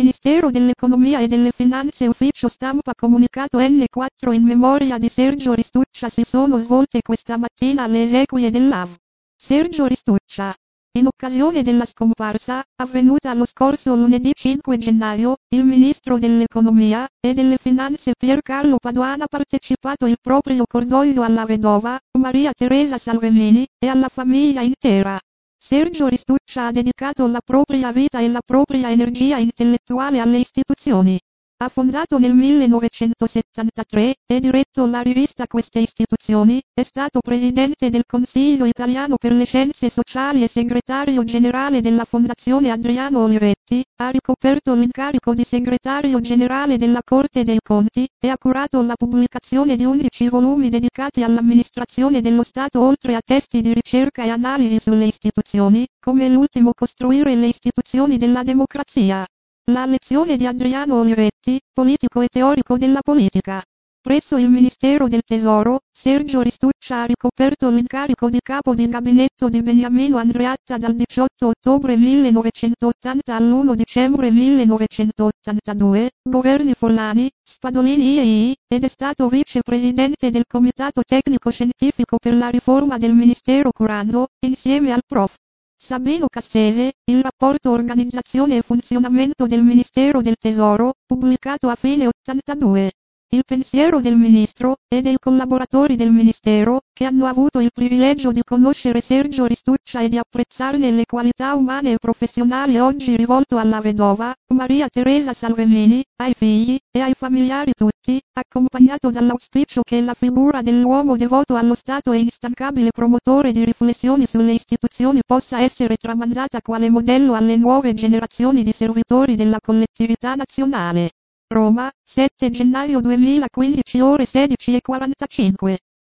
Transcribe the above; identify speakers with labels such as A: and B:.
A: Ministero dell'Economia e delle Finanze Ufficio Stampa Comunicato N4 in memoria di Sergio Ristuccia si sono svolte questa mattina alle esequie dell'AV. Sergio Ristuccia. In occasione della scomparsa, avvenuta lo scorso lunedì 5 gennaio, il Ministro dell'Economia e delle Finanze Piercarlo Padoan ha partecipato il proprio cordoglio alla vedova, Maria Teresa Salvemini, e alla famiglia intera. Sergio Ristuccia ha dedicato la propria vita e la propria energia intellettuale alle istituzioni. Ha fondato nel 1973 e diretto la rivista Queste Istituzioni, è stato presidente del Consiglio Italiano per le Scienze Sociali e segretario generale della Fondazione Adriano Olivetti, ha ricoperto l'incarico di segretario generale della Corte dei Conti, e ha curato la pubblicazione di 11 volumi dedicati all'amministrazione dello Stato oltre a testi di ricerca e analisi sulle istituzioni, come l'ultimo Costruire le istituzioni della democrazia. La lezione di Adriano Olivetti, politico e teorico della politica. Presso il Ministero del Tesoro, Sergio Ristuccia ha ricoperto l'incarico di capo di gabinetto di Beniamino Andreatta dal 18 ottobre 1980 all'1 dicembre 1982, governi Follani, Spadolini III, ed è stato vicepresidente del Comitato Tecnico Scientifico per la riforma del Ministero curando, insieme al prof. Sabino Cassese, il rapporto Organizzazione e funzionamento del Ministero del Tesoro, pubblicato a fine 82. Il pensiero del Ministro, e dei collaboratori del Ministero, che hanno avuto il privilegio di conoscere Sergio Ristuccia e di apprezzarne le qualità umane e professionali, oggi rivolto alla vedova, Maria Teresa Salvemini, ai figli, e ai familiari tutti, accompagnato dall'auspicio che la figura dell'uomo devoto allo Stato e instancabile promotore di riflessioni sulle istituzioni possa essere tramandata quale modello alle nuove generazioni di servitori della collettività nazionale. Roma, 7 gennaio 2015 ore 16:45.